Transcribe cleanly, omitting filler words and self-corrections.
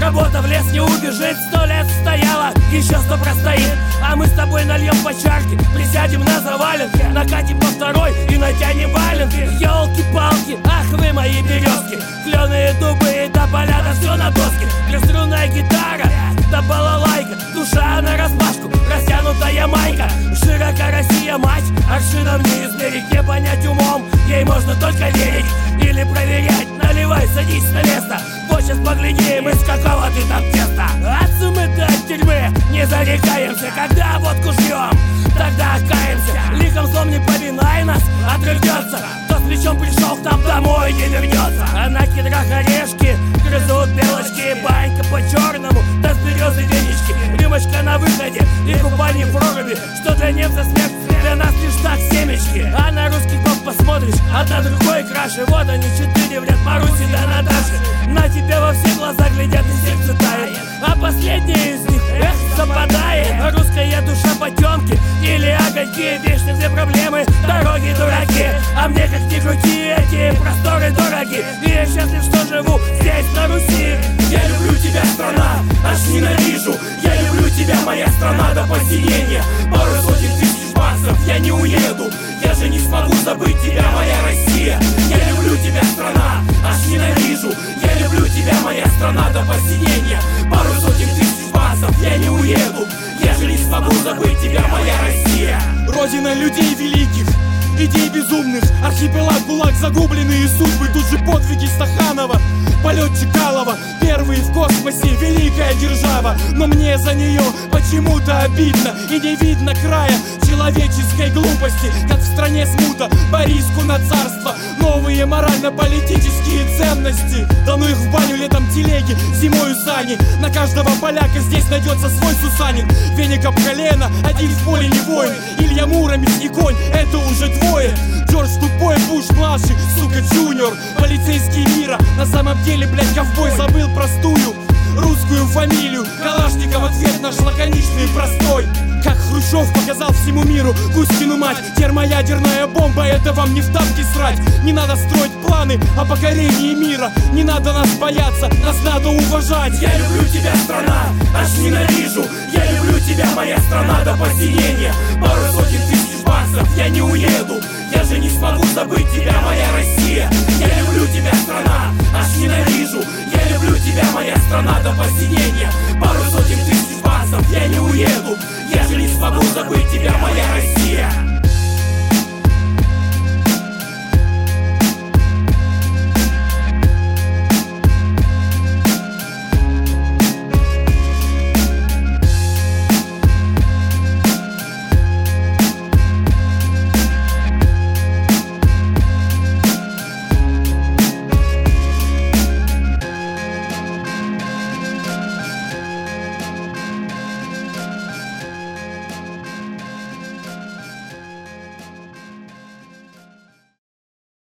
Работа в лес не убежит, 100 лет стояла, еще 100 простоит. А мы с тобой нальем по чарке, присядем на заваленке, накатим по второй и натянем валенки. Ёлки-палки, ах вы мои березки, клёные дубы и тополя, да все на доске. Трехструнная гитара, да балалайка, душа нараспашку, растянутая майка. Широка Россия, мать, аршином не измерить, не понять умом, ей можно только верить или проверять. Наливай, садись на место, вот сейчас поглядим, из какого ты там теста. Отцы мы до тюрьмы не зарекаемся, когда водку жьем, тогда каемся. Лихом злом не поминай нас, отрывнется, кто с плечом пришел к нам домой не вернется. А на кедрах орешки грызут белочки, банька по-черному, да с березы венички. Рюмочка на выходе и купание в проруби, что для немца смерть, для нас лишь так семечки. А на русский поп посмотришь, одна другой краше. Вот они 4 в ряд, Маруси да Наташи. На тебя во все глаза глядят и сердце тает, а последняя из них, эх, совпадает. Русская душа потемки или огоньки, вечно все проблемы, дороги дураки. А мне как ни крути, эти просторы дороги, и я счастлив, что живу здесь на Руси. Я люблю тебя, страна, аж ненавижу. Я люблю тебя, моя страна, до посинения. Пару сотен тысяч баксов я не уеду, я же не смогу забыть тебя, моя Россия. Я люблю тебя, страна, аж ненавижу. Я люблю тебя, моя страна, до посинения. Пару сотен тысяч баксов я не уеду, я же не смогу забыть тебя, моя Россия. Родина людей великих, идей безумных, архипелаг, ГУЛАГ, загубленные судьбы, тут же подвиги Стаханова, полет Чкалова, первый в космосе, великая держава. Но мне за нее почему-то обидно, и не видно края человеческой глупости. Как в стране смута, Бориску на царство, новые морально-политические ценности. Да ну их в баню, летом телеги, зимою сани. На каждого поляка здесь найдется свой Сусанин. Веник об колено, один в поле не воин. Илья Муромец и конь, это уже двое. Джордж тупой, Буш младший, сука, джуниор. Полицейский мира, на самом деле, блядь, ковбой. Забыл простую русскую фамилию. Калашников ответ наш лаконичный и простой. Как Хрущев показал всему миру Кузькину мать. Термоядерная бомба, это вам не в тапки срать. Не надо строить планы о покорении мира, не надо нас бояться, нас надо уважать. Я люблю тебя, страна, аж ненавижу. Я люблю тебя, моя страна, до посинения. Пару сотен тысяч баксов я не уеду, я же не смогу забыть тебя, моя Россия. Я люблю тебя, страна, аж ненавижу. Я люблю тебя, моя страна, до посинения. Пару сотен тысяч баксов я не уеду, я же не смогу забыть тебя, моя Россия.